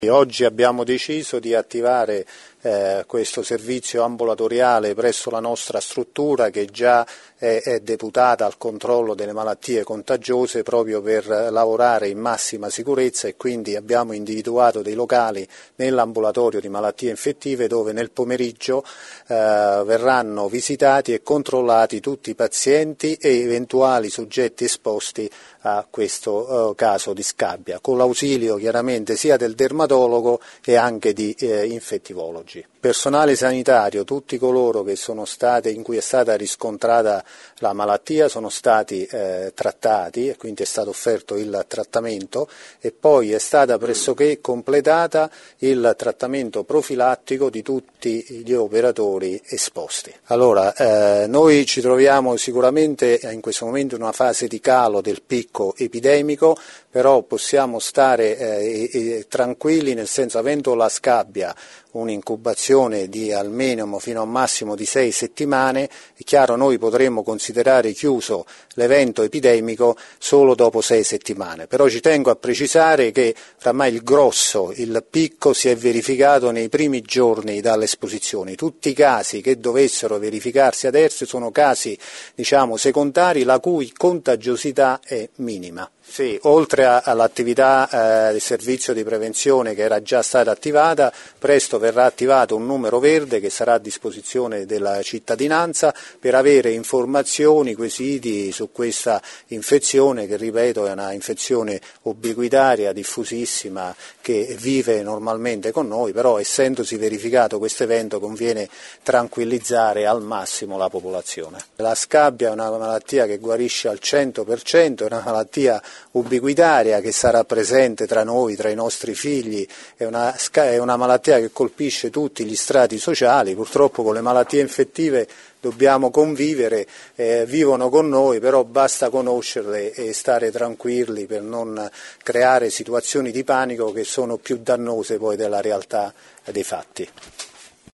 Oggi abbiamo deciso di attivare questo servizio ambulatoriale presso la nostra struttura che già è deputata al controllo delle malattie contagiose proprio per lavorare in massima sicurezza, e quindi abbiamo individuato dei locali nell'ambulatorio di malattie infettive dove nel pomeriggio verranno visitati e controllati tutti i pazienti e eventuali soggetti esposti a questo caso di scabbia, con l'ausilio chiaramente sia del dermatologo e anche di infettivologi. Personale sanitario, tutti coloro che sono stati, in cui è stata riscontrata la malattia, sono stati trattati, e quindi è stato offerto il trattamento, e poi è stata pressoché completata il trattamento profilattico di tutti gli operatori esposti. Allora, noi ci troviamo sicuramente in questo momento in una fase di calo del picco epidemico, però possiamo stare tranquilli, nel senso, avendo la scabbia un'incubazione di almeno fino a un massimo di 6 settimane, è chiaro noi potremmo considerare chiuso l'evento epidemico solo dopo 6 settimane, però ci tengo a precisare che oramai il grosso, il picco si è verificato nei primi giorni dall'esposizione. Tutti i casi che dovessero verificarsi adesso sono casi, secondari, la cui contagiosità è minima. Sì, oltre all'attività del servizio di prevenzione che era già stata attivata, presto verrà attivato un numero verde che sarà a disposizione della cittadinanza per avere informazioni, quesiti su questa infezione che, ripeto, è una infezione ubiquitaria, diffusissima, che vive normalmente con noi, però essendosi verificato questo evento conviene tranquillizzare al massimo la popolazione. La scabbia è una malattia che guarisce al 100%, è una malattia ubiquitaria che sarà presente tra noi, tra i nostri figli, è una malattia che colpisce tutti gli strati sociali. Purtroppo con le malattie infettive dobbiamo convivere, vivono con noi, però basta conoscerle e stare tranquilli per non creare situazioni di panico che sono più dannose poi della realtà dei fatti.